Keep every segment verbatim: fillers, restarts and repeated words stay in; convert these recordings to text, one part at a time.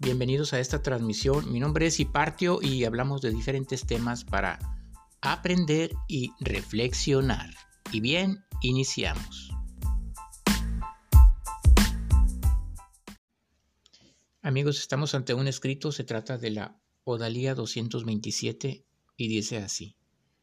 Bienvenidos a esta transmisión. Mi nombre es Hipartio y hablamos de diferentes temas para aprender y reflexionar. Y bien, iniciamos. Amigos, estamos ante un escrito, se trata de la Odalía doscientos veintisiete y dice así.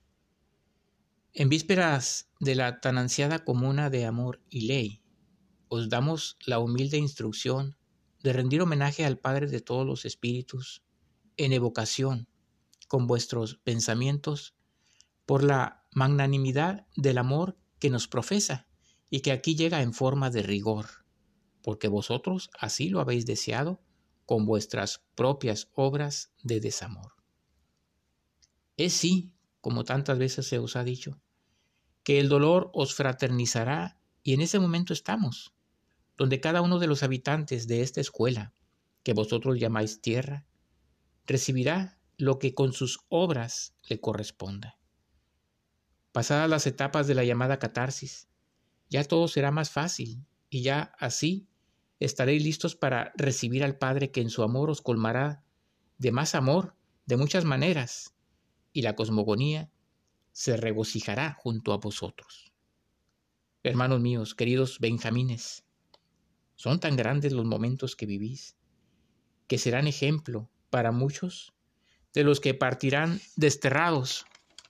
En vísperas de la tan ansiada comuna de amor y ley, os damos la humilde instrucción de rendir homenaje al Padre de todos los espíritus en evocación con vuestros pensamientos por la magnanimidad del amor que nos profesa y que aquí llega en forma de rigor, porque vosotros así lo habéis deseado con vuestras propias obras de desamor. Es sí, como tantas veces se os ha dicho, que el dolor os fraternizará y en ese momento estamos, donde cada uno de los habitantes de esta escuela, que vosotros llamáis tierra, recibirá lo que con sus obras le corresponda. Pasadas las etapas de la llamada catarsis, ya todo será más fácil y ya así estaréis listos para recibir al Padre que en su amor os colmará de más amor de muchas maneras y la cosmogonía se regocijará junto a vosotros. Hermanos míos, queridos benjamines, son tan grandes los momentos que vivís, que serán ejemplo para muchos de los que partirán desterrados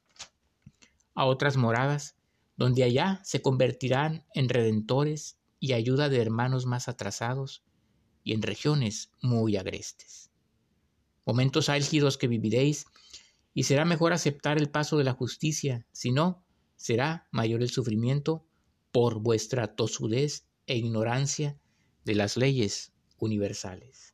a otras moradas, donde allá se convertirán en redentores y ayuda de hermanos más atrasados y en regiones muy agrestes. Momentos álgidos que viviréis, y será mejor aceptar el paso de la justicia, si no, será mayor el sufrimiento por vuestra tosudez e ignorancia de las leyes universales.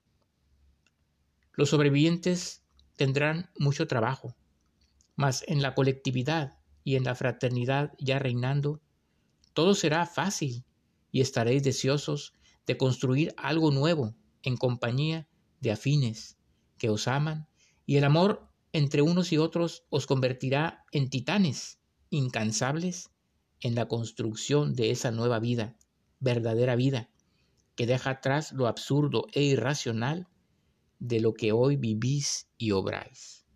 Los sobrevivientes tendrán mucho trabajo, mas en la colectividad y en la fraternidad ya reinando, todo será fácil y estaréis deseosos de construir algo nuevo en compañía de afines que os aman, y el amor entre unos y otros os convertirá en titanes incansables en la construcción de esa nueva vida, verdadera vida, que deja atrás lo absurdo e irracional de lo que hoy vivís y obráis.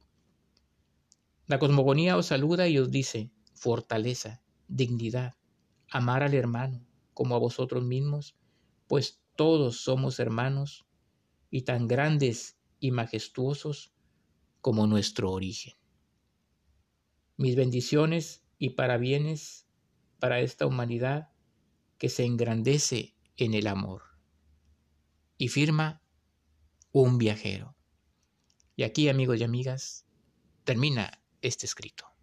La cosmogonía os saluda y os dice fortaleza, dignidad, amar al hermano como a vosotros mismos, pues todos somos hermanos y tan grandes y majestuosos como nuestro origen. Mis bendiciones y parabienes para esta humanidad que se engrandece en el amor. Y firma un viajero. Y aquí, amigos y amigas, termina este escrito.